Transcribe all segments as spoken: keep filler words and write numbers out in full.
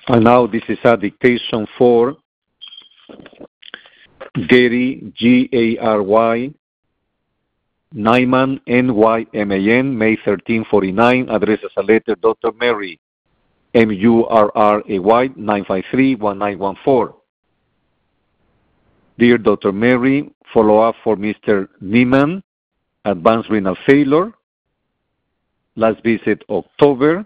And now this is a dictation for Gary, G A R Y, Nyman, N Y M A N, May thirteen forty-nine, address as a letter, Doctor Murray, M U R R A Y, nine five three, one nine one four. Dear Doctor Murray, follow-up for Mister Nyman, advanced renal failure, last visit October,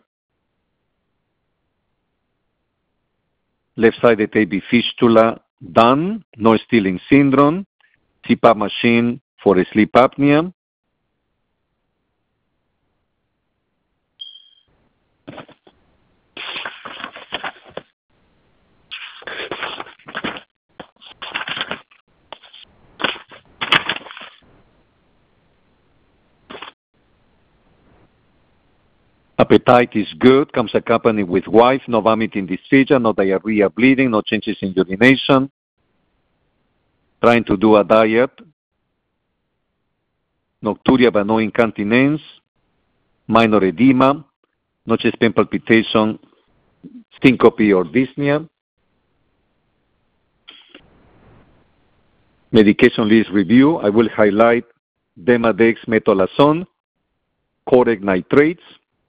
left-sided A V fistula done, no stealing syndrome, C PAP machine for sleep apnea. Appetite is good, comes accompanied with wife, no vomiting, dysphagia, no diarrhea, bleeding, no changes in urination. Trying to do a diet. Nocturia but no incontinence. Minor edema. No chest pain palpitation, syncope or dyspnea. Medication list review. I will highlight Demodex, metolazone, correct nitrates,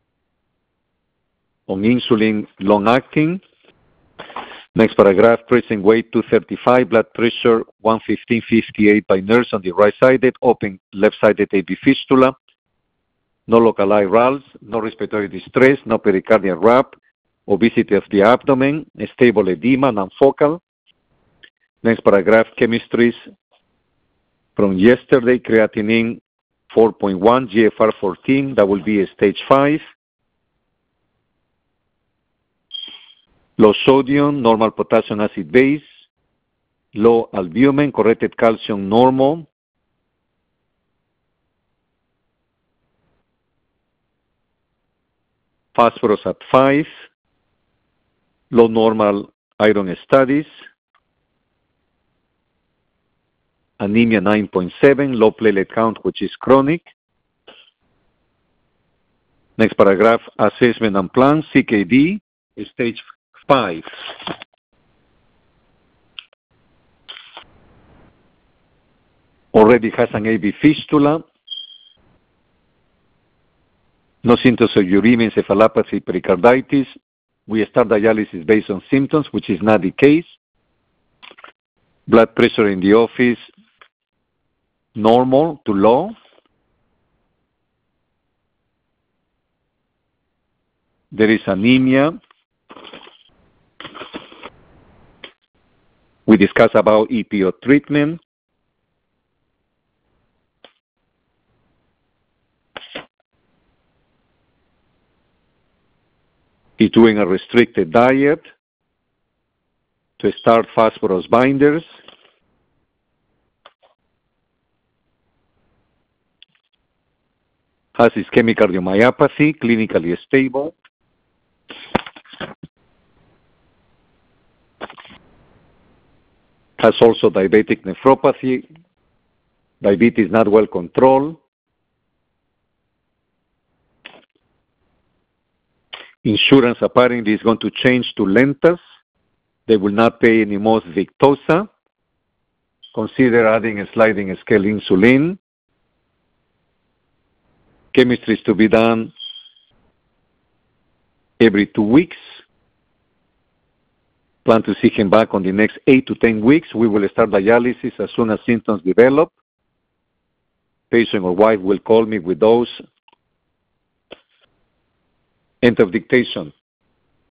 on insulin long-acting. Next paragraph, present weight two thirty-five, blood pressure one fifteen fifty-eight by nurse on the right-sided, open left-sided A V fistula, no localized R A Ls, no respiratory distress, no pericardial rap, obesity of the abdomen, stable edema, non-focal. Next paragraph, chemistries from yesterday, creatinine four point one, G F R fourteen, that will be a stage five. Low sodium, normal potassium acid base, low albumin, corrected calcium normal. Phosphorus at five, low normal iron studies. Anemia nine point seven, low platelet count, which is chronic. Next paragraph, assessment and plan, C K D, stage five. Already has an A V fistula. No symptoms of uremia, encephalopathy, pericarditis. We start dialysis based on symptoms, which is not the case. Blood pressure in the office, normal to low. There is anemia. We discuss about E P O treatment. He's doing a restricted diet to start phosphorus binders. Has ischemic cardiomyopathy, clinically stable. Has also diabetic nephropathy, diabetes not well controlled. Insurance apparently is going to change to Lentas. They will not pay any more Victoza. Consider adding a sliding scale insulin. Chemistry is to be done every two weeks. Plan to see him back on the next eight to ten weeks. We will start dialysis as soon as symptoms develop. Patient or wife will call me with those. End of dictation.